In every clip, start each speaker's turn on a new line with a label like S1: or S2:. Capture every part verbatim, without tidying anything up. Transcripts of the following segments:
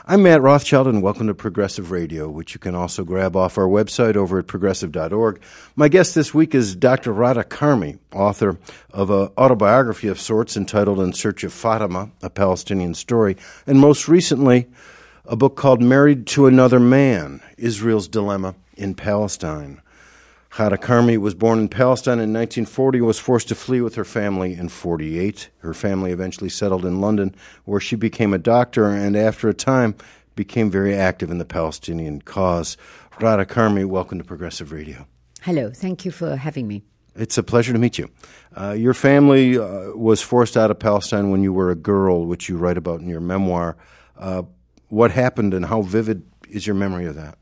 S1: I'm Matt Rothschild, and welcome to Progressive Radio, which you can also grab off our website over at progressive dot org. My guest this week is Doctor Radha Karmi, author of an autobiography of sorts entitled In Search of Fatima, A Palestinian Story, and most recently, a book called Married to Another Man, Israel's Dilemma in Palestine. Radha Karmi was born in Palestine in nineteen forty and was forced to flee with her family in forty-eight. Her family eventually settled in London, where she became a doctor and after a time became very active in the Palestinian cause. Radha Karmi, welcome to Progressive Radio.
S2: Hello, thank you for having me.
S1: It's a pleasure to meet you. Uh, your family uh, was forced out of Palestine when you were a girl, which you write about in your memoir. Uh, what happened and how vivid is your memory of that?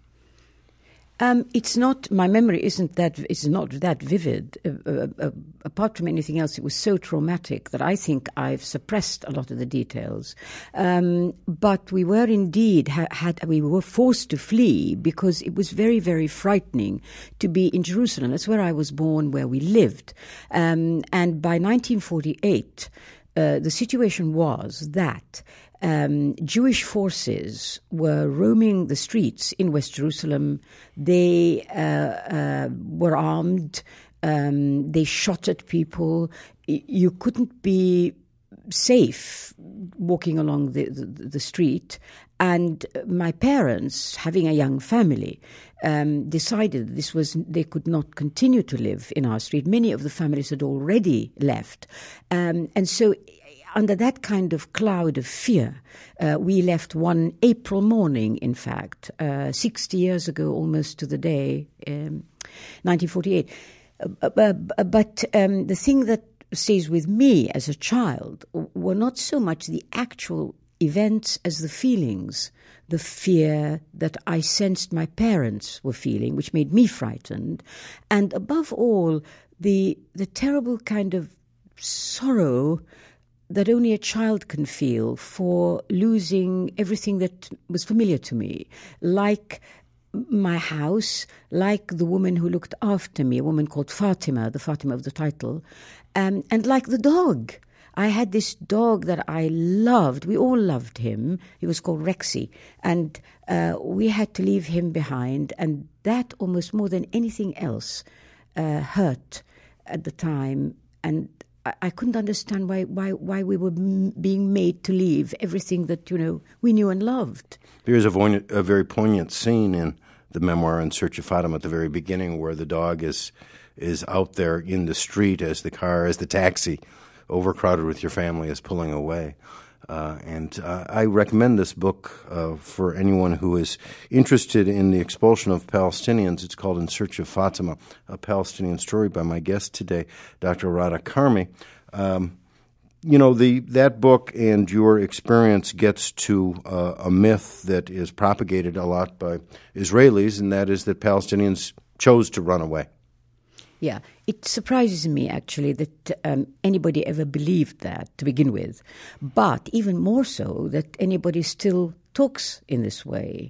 S2: Um, it's not, my memory isn't that, it's not that vivid. Uh, uh, uh, apart from anything else, it was so traumatic that I think I've suppressed a lot of the details. Um, but we were indeed, ha- had we were forced to flee because it was very, very frightening to be in Jerusalem. That's where I was born, where we lived. Um, and by nineteen forty-eight, uh, the situation was that Um, Jewish forces were roaming the streets in West Jerusalem. They uh, uh, were armed. Um, they shot at people. You couldn't be safe walking along the, the, the street. And my parents, having a young family, um, decided this was they could not continue to live in our street. Many of the families had already left. Um, and so under that kind of cloud of fear, uh, we left one April morning, in fact, uh, sixty years ago, almost to the day, um, nineteen forty-eight. Uh, uh, but um, the thing that stays with me as a child were not so much the actual events as the feelings, the fear that I sensed my parents were feeling, which made me frightened, and above all, the the terrible kind of sorrow that only a child can feel for losing everything that was familiar to me, like my house, like the woman who looked after me, a woman called Fatima, the Fatima of the title, um, and like the dog. I had this dog that I loved. We all loved him. He was called Rexy, and uh, we had to leave him behind, and that almost more than anything else uh, hurt at the time, and I couldn't understand why, why, why we were m- being made to leave everything that, you know, we knew and loved.
S1: There's a, vo- a very poignant scene in the memoir In Search of Fatima at the very beginning where the dog is is out there in the street as the car, as the taxi, overcrowded with your family, is pulling away. Uh, and uh, I recommend this book uh, for anyone who is interested in the expulsion of Palestinians. It's called In Search of Fatima, A Palestinian Story, by my guest today, Doctor Radha Karmi. Um, you know, the that book and your experience gets to uh, a myth that is propagated a lot by Israelis, and that is that Palestinians chose to run away.
S2: Yeah, it surprises me, actually, that um, anybody ever believed that to begin with. But even more so, that anybody still talks in this way.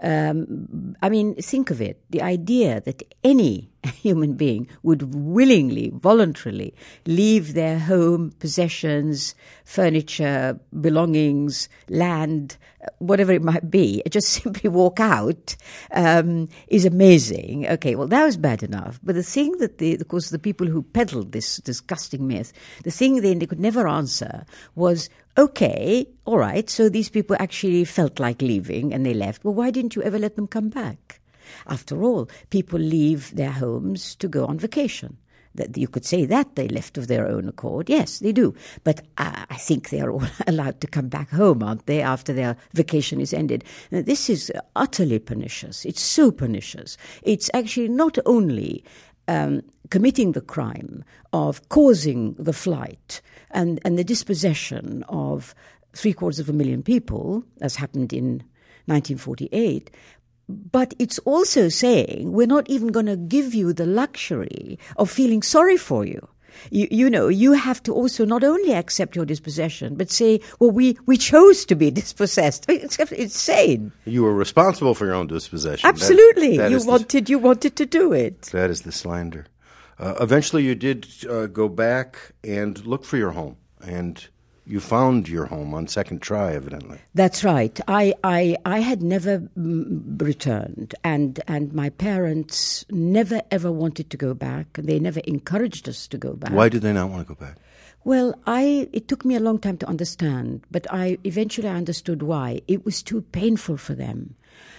S2: Um, I mean, think of it. The idea that any human being would willingly, voluntarily leave their home, possessions, furniture, belongings, land, whatever it might be, just simply walk out, um, is amazing. Okay, well, that was bad enough. But the thing that, the, of course, the people who peddled this disgusting myth, the thing they, they could never answer was, okay, all right, so these people actually felt like leaving and they left. Well, why didn't you ever let them come back? After all, people leave their homes to go on vacation. That you could say that they left of their own accord. Yes, they do. But uh, I think they're all allowed to come back home, aren't they, after their vacation is ended? Now, this is utterly pernicious. It's so pernicious. It's actually not only um, committing the crime of causing the flight and, and the dispossession of three-quarters of a million people, as happened in nineteen forty-eight, but it's also saying we're not even going to give you the luxury of feeling sorry for you. You, you know, you have to also not only accept your dispossession, but say, well, we, we chose to be dispossessed. It's insane.
S1: You were responsible for your own dispossession.
S2: Absolutely.
S1: That, that
S2: you wanted, the, you wanted to do it.
S1: That is the slander. Uh, eventually you did uh, go back and look for your home and you found your home on second try, evidently.
S2: That's right. I I, I had never mm, returned, and and my parents never ever wanted to go back. They never encouraged us to go back.
S1: Why did they not want to go back?
S2: Well, I it took me a long time to understand, but I eventually understood why. It was too painful for them.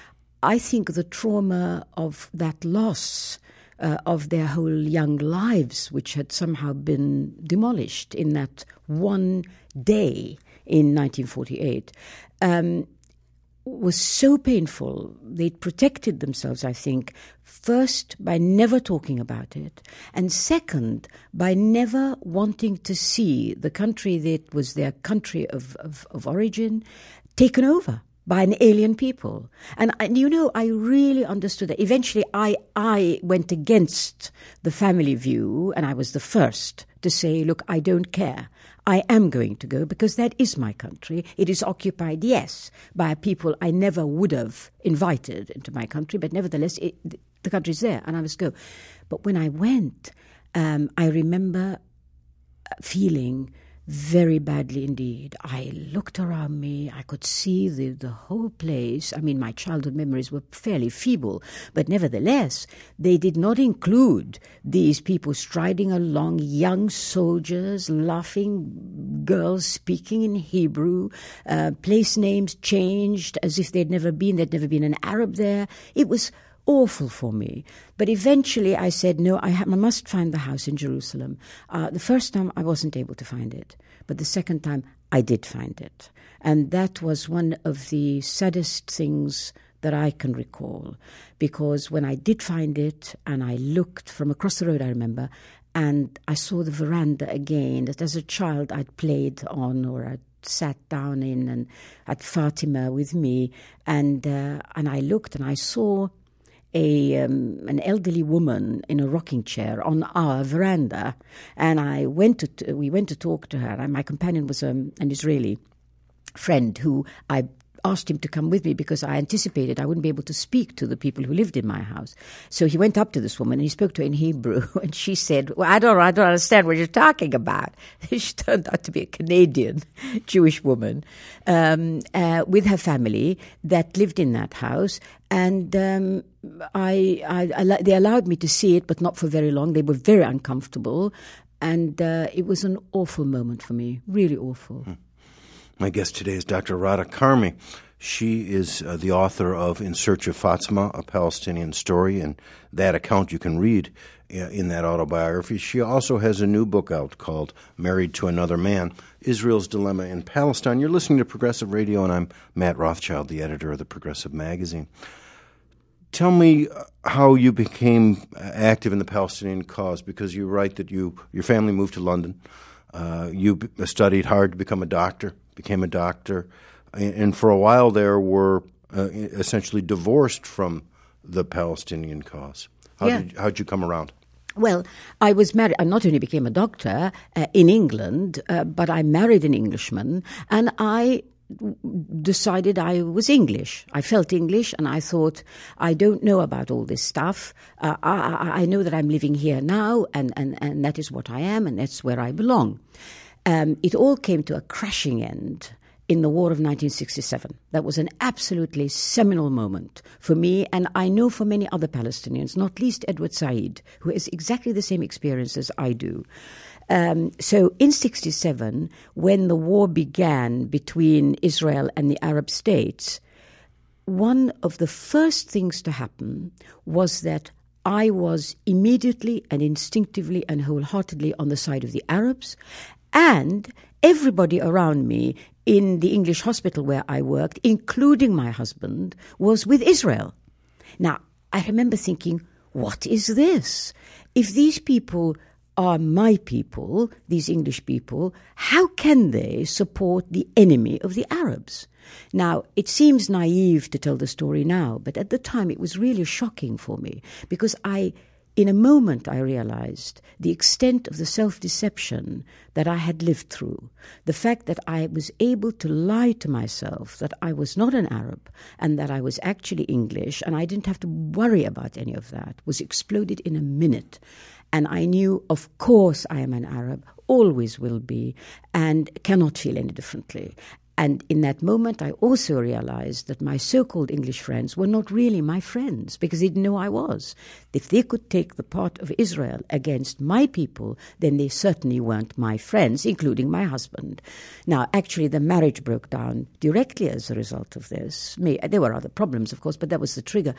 S2: I think the trauma of that loss uh, of their whole young lives, which had somehow been demolished in that one day in nineteen forty-eight, um, was so painful. They'd protected themselves, I think, first by never talking about it, and second by never wanting to see the country that was their country of, of, of origin taken over by an alien people. And, and, you know, I really understood that. Eventually, I, I went against the family view, and I was the first to say, look, I don't care. I am going to go because that is my country. It is occupied, yes, by people I never would have invited into my country, but nevertheless, it, the country's there, and I must go. But when I went, um, I remember feeling very badly indeed. I looked around me. I could see the, the whole place. I mean, my childhood memories were fairly feeble, but nevertheless, they did not include these people striding along, young soldiers, laughing, girls speaking in Hebrew, uh, place names changed as if they'd never been. There'd never been an Arab there. It was awful for me. But eventually I said, no, I, ha- I must find the house in Jerusalem. Uh, the first time I wasn't able to find it, but the second time I did find it. And that was one of the saddest things that I can recall, because when I did find it and I looked from across the road, I remember, and I saw the veranda again that as a child I'd played on or I'd sat down in and had Fatima with me, and uh, and I looked and I saw A, um, an elderly woman in a rocking chair on our veranda, and I went to t- we went to talk to her. And my companion was um, an Israeli friend who I asked him to come with me because I anticipated I wouldn't be able to speak to the people who lived in my house. So he went up to this woman and he spoke to her in Hebrew, and she said, well, I don't, I don't understand what you're talking about. She turned out to be a Canadian Jewish woman um, uh, with her family that lived in that house, and um, I, I, I, they allowed me to see it, but not for very long. They were very uncomfortable, and uh, it was an awful moment for me, really awful.
S1: Hmm. My guest today is Doctor Radha Karmi. She is uh, the author of In Search of Fatima, a Palestinian story, and that account you can read uh, in that autobiography. She also has a new book out called Married to Another Man, Israel's Dilemma in Palestine. You're listening to Progressive Radio, and I'm Matt Rothschild, the editor of the Progressive Magazine. Tell me how you became active in the Palestinian cause, because you write that you your family moved to London. Uh, you b- studied hard to become a doctor, became a doctor, and, and for a while there were uh, essentially divorced from the Palestinian cause. How
S2: yeah.
S1: did how'd you come around?
S2: Well, I was married. I not only became a doctor uh, in England, uh, but I married an Englishman, and I decided I was English. I felt English, and I thought, I don't know about all this stuff. Uh, I, I know that I'm living here now, and, and, and that is what I am, and that's where I belong. Um, it all came to a crashing end in the war of nineteen sixty-seven. That was an absolutely seminal moment for me, and I know for many other Palestinians, not least Edward Said, who has exactly the same experience as I do. Um, so in sixty-seven, when the war began between Israel and the Arab states, one of the first things to happen was that I was immediately and instinctively and wholeheartedly on the side of the Arabs, and everybody around me in the English hospital where I worked, including my husband, was with Israel. Now, I remember thinking, what is this? If these people are my people, these English people, how can they support the enemy of the Arabs? Now, it seems naive to tell the story now, but at the time it was really shocking for me, because I, in a moment, I realized the extent of the self-deception that I had lived through, the fact that I was able to lie to myself that I was not an Arab and that I was actually English, and I didn't have to worry about any of that, was exploded in a minute. And I knew, of course, I am an Arab, always will be, and cannot feel any differently. And in that moment, I also realized that my so-called English friends were not really my friends because they didn't know I was. If they could take the part of Israel against my people, then they certainly weren't my friends, including my husband. Now, actually, the marriage broke down directly as a result of this. There were other problems, of course, but that was the trigger.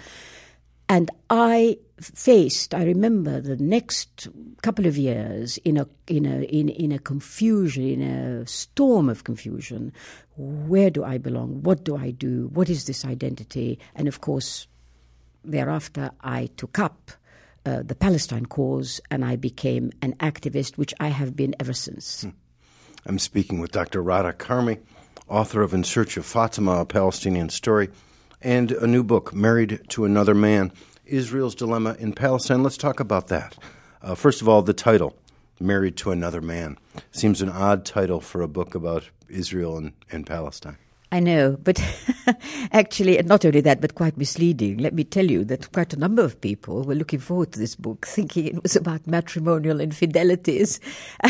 S2: And I faced, I remember the next couple of years in a in a in, in a confusion, in a storm of confusion. Where do I belong? What do I do? What is this identity? And of course, thereafter I took up uh, the Palestine cause and I became an activist, which I have been ever since.
S1: Hmm. I'm speaking with Doctor Radha Karmi, author of In Search of Fatima, a Palestinian story, and a new book, Married to Another Man, Israel's Dilemma in Palestine. Let's talk about that. Uh, first of all, the title, Married to Another Man, seems an odd title for a book about Israel and, and Palestine.
S2: I know, but actually, and not only that, but quite misleading. Let me tell you that quite a number of people were looking forward to this book, thinking it was about matrimonial infidelities.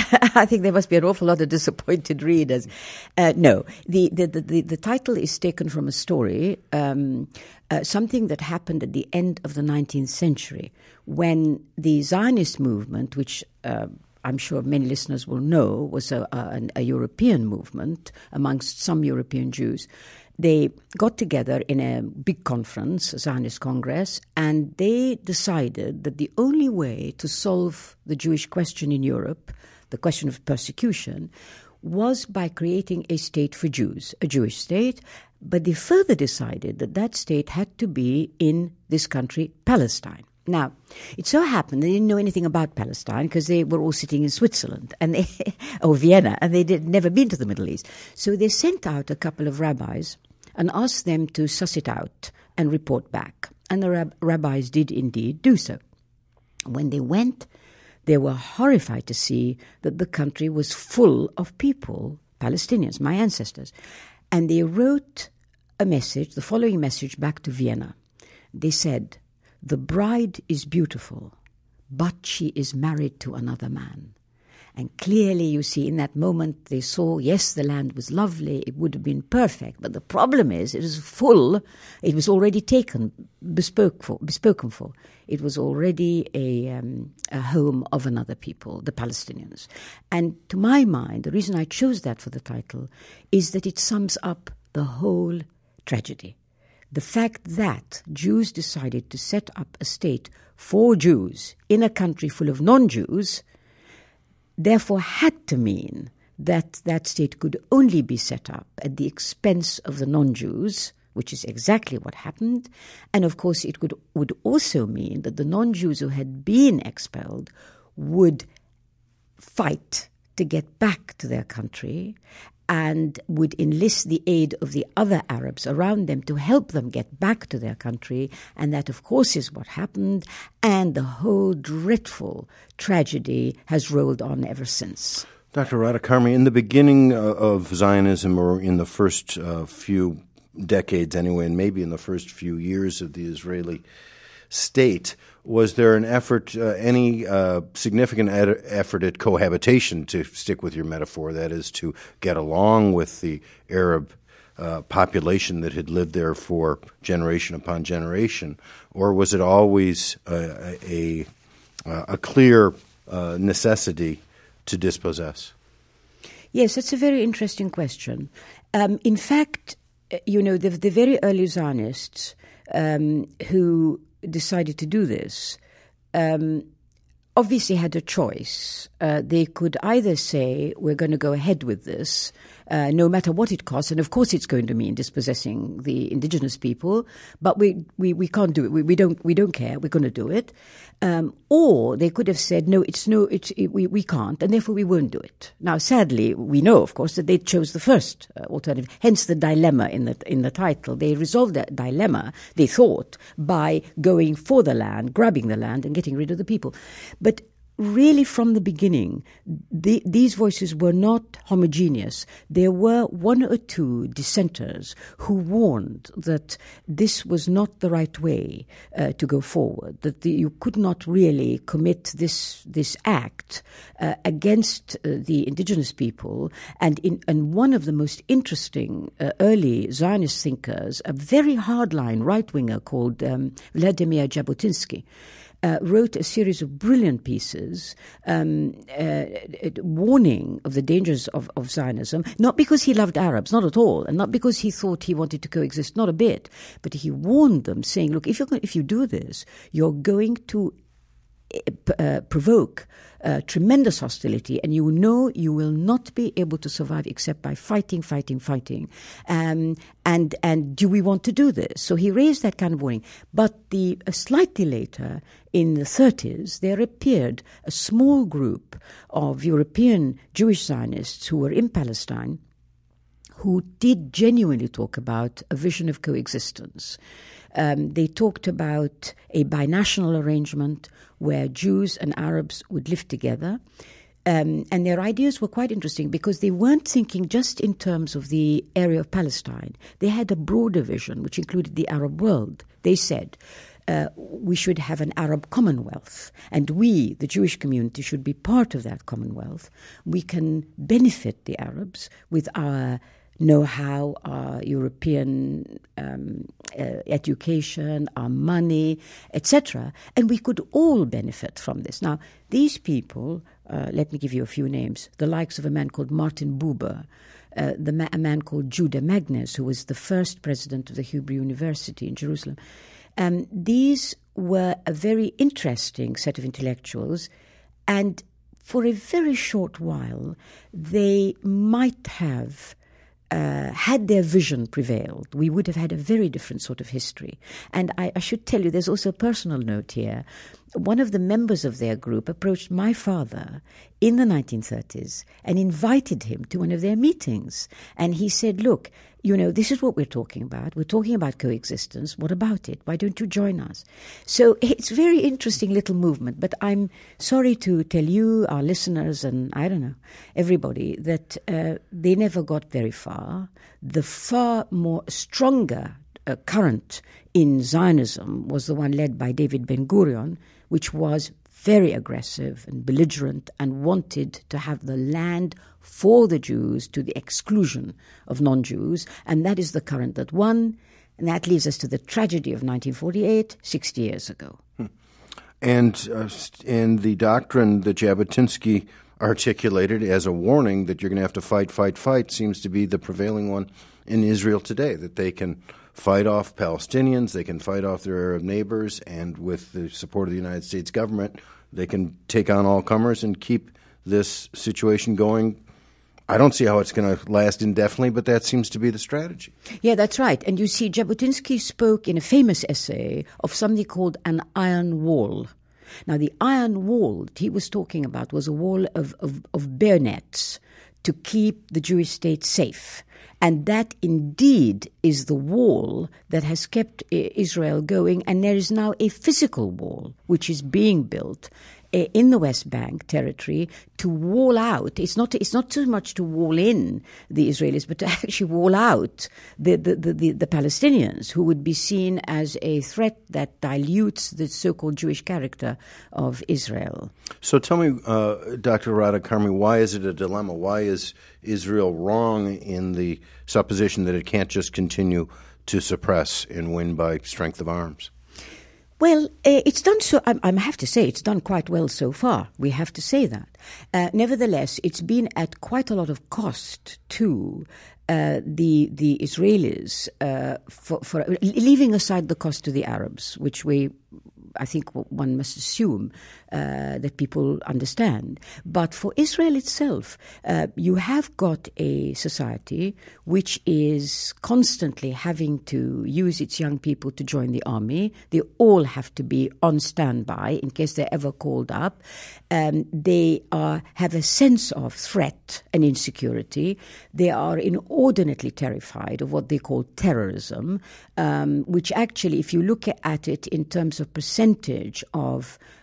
S2: I think there must be an awful lot of disappointed readers. Uh, no, the, the, the, the title is taken from a story, um, uh, something that happened at the end of the nineteenth century, when the Zionist movement, which uh, I'm sure many listeners will know, was a, a, a European movement amongst some European Jews. They got together in a big conference, a Zionist Congress, and they decided that the only way to solve the Jewish question in Europe, the question of persecution, was by creating a state for Jews, a Jewish state. But they further decided that that state had to be in this country, Palestine. Now, it so happened they didn't know anything about Palestine because they were all sitting in Switzerland and they, or Vienna, and they had never been to the Middle East. So they sent out a couple of rabbis and asked them to suss it out and report back. And the rab- rabbis did indeed do so. When they went, they were horrified to see that the country was full of people, Palestinians, my ancestors. And they wrote a message, the following message back to Vienna. They said, "The bride is beautiful, but she is married to another man." And clearly, you see, in that moment, they saw, yes, the land was lovely, it would have been perfect, but the problem is it is full, it was already taken, bespoke for, bespoken for. It was already a, um, a home of another people, the Palestinians. And to my mind, the reason I chose that for the title is that it sums up the whole tragedy. The fact that Jews decided to set up a state for Jews in a country full of non-Jews therefore had to mean that that state could only be set up at the expense of the non-Jews, which is exactly what happened. And of course it could, would also mean that the non-Jews who had been expelled would fight to get back to their country and would enlist the aid of the other Arabs around them to help them get back to their country. And that, of course, is what happened. And the whole dreadful tragedy has rolled on ever since.
S1: Doctor Radha Karmi, in the beginning uh, of Zionism, or in the first uh, few decades anyway, and maybe in the first few years of the Israeli state, was there an effort, uh, any uh, significant ed- effort at cohabitation, to stick with your metaphor, that is, to get along with the Arab uh, population that had lived there for generation upon generation? Or was it always uh, a, a, a clear uh, necessity to dispossess?
S2: Yes, that's a very interesting question. Um, in fact, you know, the, the very early Zionists um, who decided to do this, um, obviously had a choice. Uh, they could either say, we're going to go ahead with this, uh, no matter what it costs, and of course it's going to mean dispossessing the indigenous people, but we, we, we can't do it. We, we don't we don't care. We're going to do it. Um, or they could have said, no, it's no, it's it, we we can't, and therefore we won't do it. Now, sadly, we know, of course, that they chose the first uh, alternative. Hence the dilemma in the in the title. They resolved that dilemma, they thought, by going for the land, grabbing the land, and getting rid of the people. But really from the beginning, the, these voices were not homogeneous. There were one or two dissenters who warned that this was not the right way uh, to go forward, that the, you could not really commit this this act uh, against uh, the indigenous people. And, in, and one of the most interesting uh, early Zionist thinkers, a very hardline right-winger called um, Vladimir Jabotinsky, Uh, wrote a series of brilliant pieces um, uh, warning of the dangers of, of Zionism, not because he loved Arabs, not at all, and not because he thought he wanted to coexist, not a bit, but he warned them, saying, look, if, you're going, if you do this, you're going to uh, provoke uh, tremendous hostility, and you know you will not be able to survive except by fighting, fighting, fighting. Um, and and do we want to do this? So he raised that kind of warning. But the uh, slightly later, in the thirties, there appeared a small group of European Jewish Zionists who were in Palestine, who did genuinely talk about a vision of coexistence. Um, they talked about a binational arrangement where Jews and Arabs would live together. Um, and their ideas were quite interesting because they weren't thinking just in terms of the area of Palestine. They had a broader vision, which included the Arab world. They said, uh, we should have an Arab commonwealth, and we, the Jewish community, should be part of that commonwealth. We can benefit the Arabs with our know-how, our European um, uh, education, our money, et cetera, and we could all benefit from this. Now, these people, uh, let me give you a few names, the likes of a man called Martin Buber, uh, the ma- a man called Judah Magnes, who was the first president of the Hebrew University in Jerusalem. Um, these were a very interesting set of intellectuals, and for a very short while, they might have Uh, had their vision prevailed, we would have had a very different sort of history. And I, I should tell you, there's also a personal note here. One of the members of their group approached my father in the nineteen thirties and invited him to one of their meetings. And he said, look, you know, this is what we're talking about. We're talking about coexistence. What about it? Why don't you join us? So it's a very interesting little movement. But I'm sorry to tell you, our listeners, and I don't know, everybody, that uh, they never got very far. The far more stronger uh, current in Zionism was the one led by David Ben-Gurion, which was very aggressive and belligerent and wanted to have the land for the Jews to the exclusion of non-Jews. And that is the current that won. And that leads us to the tragedy of nineteen forty-eight, sixty years ago.
S1: Hmm. And, uh, and the doctrine that Jabotinsky articulated as a warning that you're going to have to fight, fight, fight seems to be the prevailing one in Israel today, that they can fight off Palestinians, they can fight off their Arab neighbors, and with the support of the United States government, they can take on all comers and keep this situation going. I don't see how it's going to last indefinitely, but that seems to be the strategy.
S2: Yeah, that's right. And you see, Jabotinsky spoke in a famous essay of something called an iron wall. Now, the iron wall he was talking about was a wall of, of, of bayonets to keep the Jewish state safe. And that indeed is the wall that has kept Israel going. And there is now a physical wall which is being built in the West Bank territory to wall out. It's not it's not so much to wall in the Israelis, but to actually wall out the, the, the, the, the Palestinians, who would be seen as a threat that dilutes the so-called Jewish character of Israel.
S1: So tell me, uh, Doctor Radha Karmi, why is it a dilemma? Why is Israel wrong in the supposition that it can't just continue to suppress and win by strength of arms?
S2: Well, uh, it's done so, I, I have to say, it's done quite well so far. We have to say that. Uh, nevertheless, it's been at quite a lot of cost to uh, the the Israelis, uh, for, for leaving aside the cost to the Arabs, which we, I think one must assume uh, that people understand. But for Israel itself, uh, you have got a society which is constantly having to use its young people to join the army. They all have to be on standby in case they're ever called up. Um, they are have a sense of threat and insecurity. They are inordinately terrified of what they call terrorism, um, which actually, if you look at it in terms of percentage of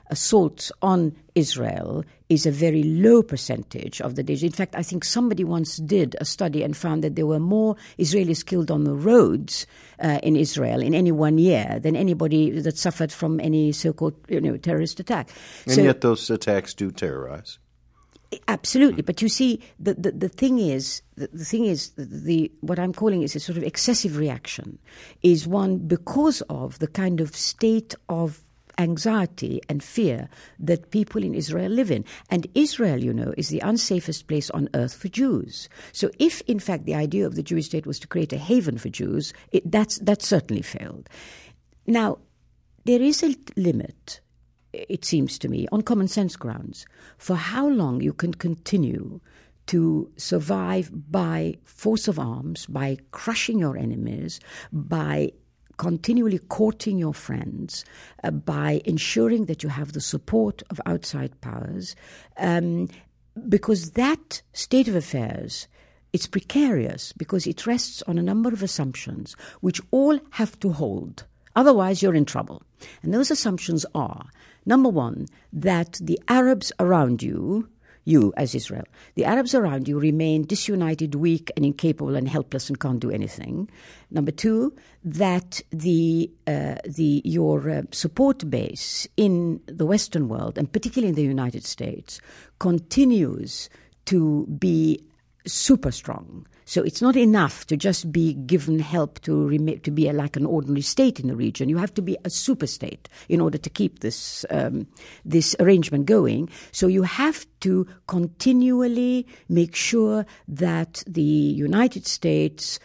S2: assaults on Israel is a very low percentage of the days. In fact, I think somebody once did a study and found that there were more Israelis killed on the roads uh, in Israel in any one year than anybody that suffered from any so-called you know, terrorist attack.
S1: And
S2: so,
S1: yet those attacks do terrorize.
S2: Absolutely, but you see, the, the, the thing is, the, the thing is, the, the what I'm calling is a sort of excessive reaction, is one because of the kind of state of anxiety and fear that people in Israel live in. And Israel, you know, is the unsafest place on earth for Jews. So if, in fact, the idea of the Jewish state was to create a haven for Jews, it, that's that certainly failed. Now, there is a limit, it seems to me, on common sense grounds, for how long you can continue to survive by force of arms, by crushing your enemies, by continually courting your friends, uh, by ensuring that you have the support of outside powers, um, because that state of affairs, it's precarious because it rests on a number of assumptions which all have to hold. Otherwise, you're in trouble. And those assumptions are, number one, that the Arabs around you, you as Israel, the Arabs around you remain disunited, weak, and incapable and helpless and can't do anything. Number two, that the uh, the your uh, support base in the Western world, and particularly in the United States, continues to be super strong. So it's not enough to just be given help to rem- to be a, like an ordinary state in the region. You have to be a super state in order to keep this um, this arrangement going. So you have to continually make sure that the United States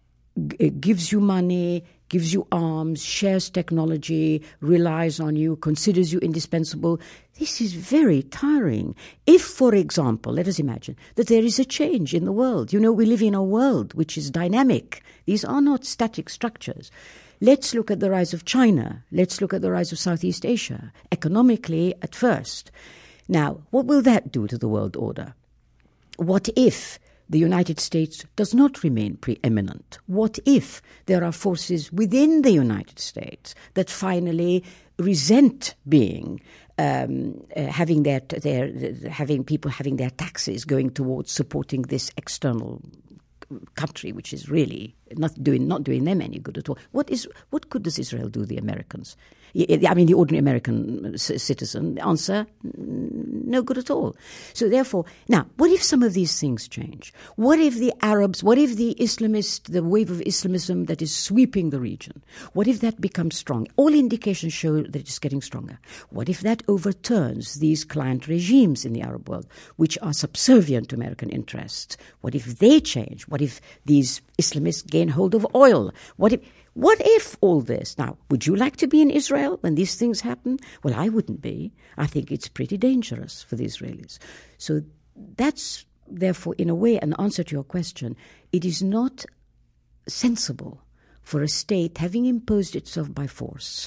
S2: g- gives you money, gives you arms, shares technology, relies on you, considers you indispensable. This is very tiring. If, for example, let us imagine that there is a change in the world. You know, we live in a world which is dynamic. These are not static structures. Let's look at the rise of China. Let's look at the rise of Southeast Asia, economically at first. Now, what will that do to the world order? What if the United States does not remain preeminent? What if there are forces within the United States that finally resent being um, uh, having their their having people having their taxes going towards supporting this external country, which is really not doing not doing them any good at all? What is what good does Israel do the Americans? I mean, the ordinary American citizen? The answer, no good at all. So therefore, now, what if some of these things change? What if the Arabs, what if the Islamist, the wave of Islamism that is sweeping the region, what if that becomes strong? All indications show that it's getting stronger. What if that overturns these client regimes in the Arab world, which are subservient to American interests? What if they change? What if these Islamists gain hold of oil? What if... What if all this? Now, would you like to be in Israel when these things happen? Well, I wouldn't be. I think it's pretty dangerous for the Israelis. So that's, therefore, in a way, an answer to your question. It is not sensible for a state, having imposed itself by force,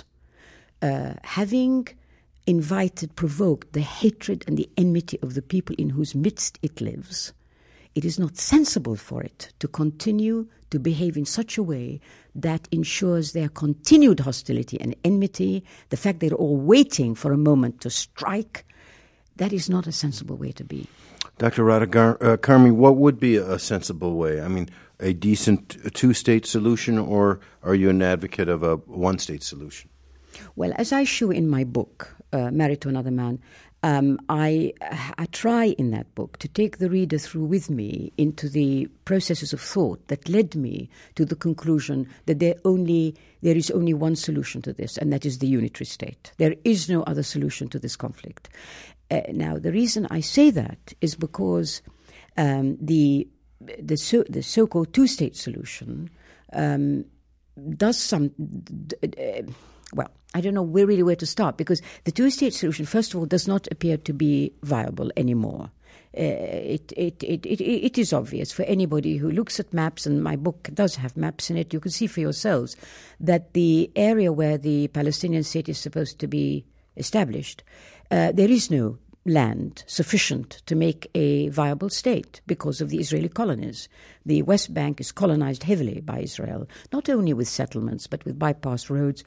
S2: uh, having invited, provoked the hatred and the enmity of the people in whose midst it lives, it is not sensible for it to continue to behave in such a way that ensures their continued hostility and enmity, the fact they're all waiting for a moment to strike. That is not a sensible way to be.
S1: Doctor Radha uh, Karmi, what would be a sensible way? I mean, a decent two-state solution, or are you an advocate of a one-state solution?
S2: Well, as I show in my book, uh, Married to Another Man, Um, I, I try in that book to take the reader through with me into the processes of thought that led me to the conclusion that there only there is only one solution to this, and that is the unitary state. There is no other solution to this conflict. Uh, now, the reason I say that is because um, the the, so, the so-called two-state solution um, does some. D- d- well, I don't know where really where to start, because the two-state solution, first of all, does not appear to be viable anymore. Uh, it, it, it, it, it is obvious for anybody who looks at maps, and my book does have maps in it. You can see for yourselves that the area where the Palestinian state is supposed to be established, uh, there is no land sufficient to make a viable state because of the Israeli colonies. The West Bank is colonized heavily by Israel, not only with settlements, but with bypass roads,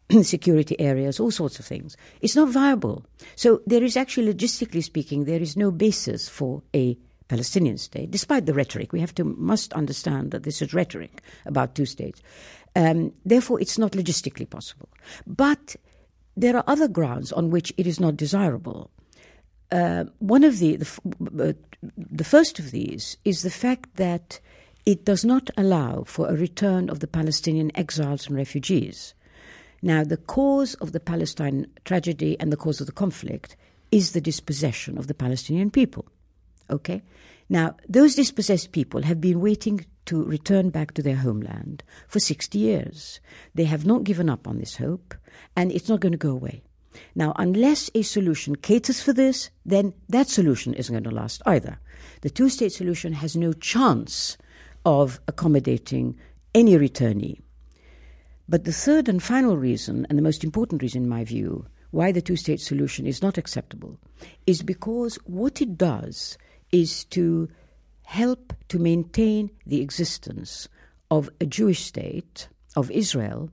S2: security areas, all sorts of things. It's not viable. So there is actually, logistically speaking, there is no basis for a Palestinian state, despite the rhetoric. We have to must understand that this is rhetoric about two states. Um, therefore, it's not logistically possible. But there are other grounds on which it is not desirable. Uh, one of the, the, uh, the first of these is the fact that it does not allow for a return of the Palestinian exiles and refugees. Now, the cause of the Palestine tragedy and the cause of the conflict is the dispossession of the Palestinian people. Okay? Now, those dispossessed people have been waiting to return back to their homeland for sixty years. They have not given up on this hope, and it's not going to go away. Now, unless a solution caters for this, then that solution isn't going to last either. The two-state solution has no chance of accommodating any returnee. But the third and final reason, and the most important reason in my view, why the two-state solution is not acceptable, is because what it does is to help to maintain the existence of a Jewish state, of Israel,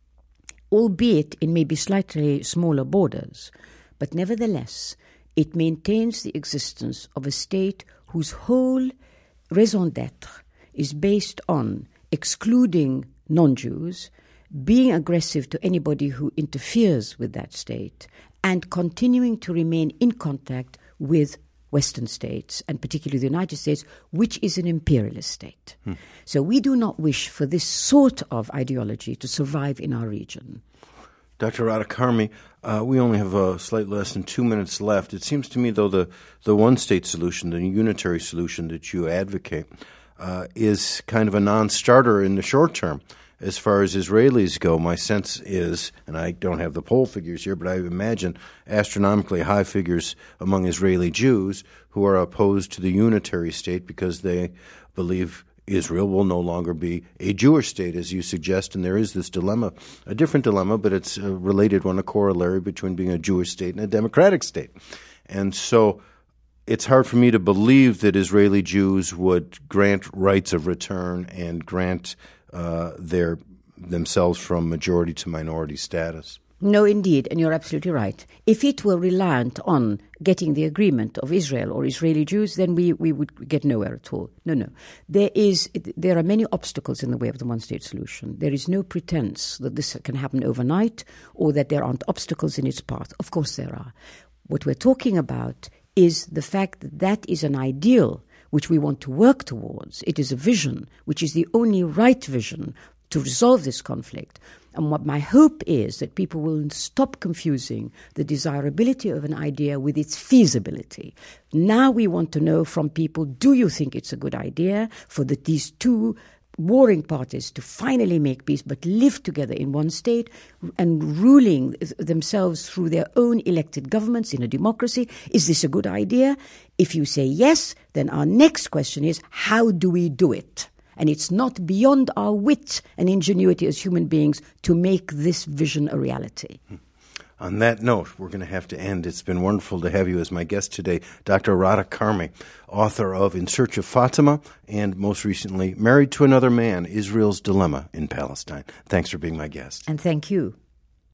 S2: albeit in maybe slightly smaller borders, but nevertheless it maintains the existence of a state whose whole raison d'être is based on excluding non-Jews, being aggressive to anybody who interferes with that state, and continuing to remain in contact with Western states, and particularly the United States, which is an imperialist state. Hmm. So we do not wish for this sort of ideology to survive in our region.
S1: Doctor Radha Karmi, uh, we only have uh, slightly less than two minutes left. It seems to me, though, the, the one-state solution, the unitary solution that you advocate, uh, is kind of a non-starter in the short term. As far as Israelis go, my sense is, and I don't have the poll figures here, but I imagine astronomically high figures among Israeli Jews who are opposed to the unitary state because they believe Israel will no longer be a Jewish state, as you suggest, and there is this dilemma, a different dilemma, but it's a related one, a corollary between being a Jewish state and a democratic state. And so it's hard for me to believe that Israeli Jews would grant rights of return and grant uh, their themselves from majority to minority status.
S2: No, indeed, and you're absolutely right. If it were reliant on getting the agreement of Israel or Israeli Jews, then we, we would get nowhere at all. No, no. There is there are many obstacles in the way of the one-state solution. There is no pretense that this can happen overnight or that there aren't obstacles in its path. Of course there are. What we're talking about is the fact that that is an ideal which we want to work towards. It is a vision, which is the only right vision to resolve this conflict. And what my hope is that people will stop confusing the desirability of an idea with its feasibility. Now we want to know from people, do you think it's a good idea for the, these two warring parties to finally make peace but live together in one state and ruling themselves through their own elected governments in a democracy? Is this a good idea? If you say yes, then our next question is, how do we do it? And it's not beyond our wit and ingenuity as human beings to make this vision a reality.
S1: On that note, we're going to have to end. It's been wonderful to have you as my guest today, Doctor Radha Karmi, author of In Search of Fatima and most recently Married to Another Man, Israel's Dilemma in Palestine. Thanks for being my guest.
S2: And thank you.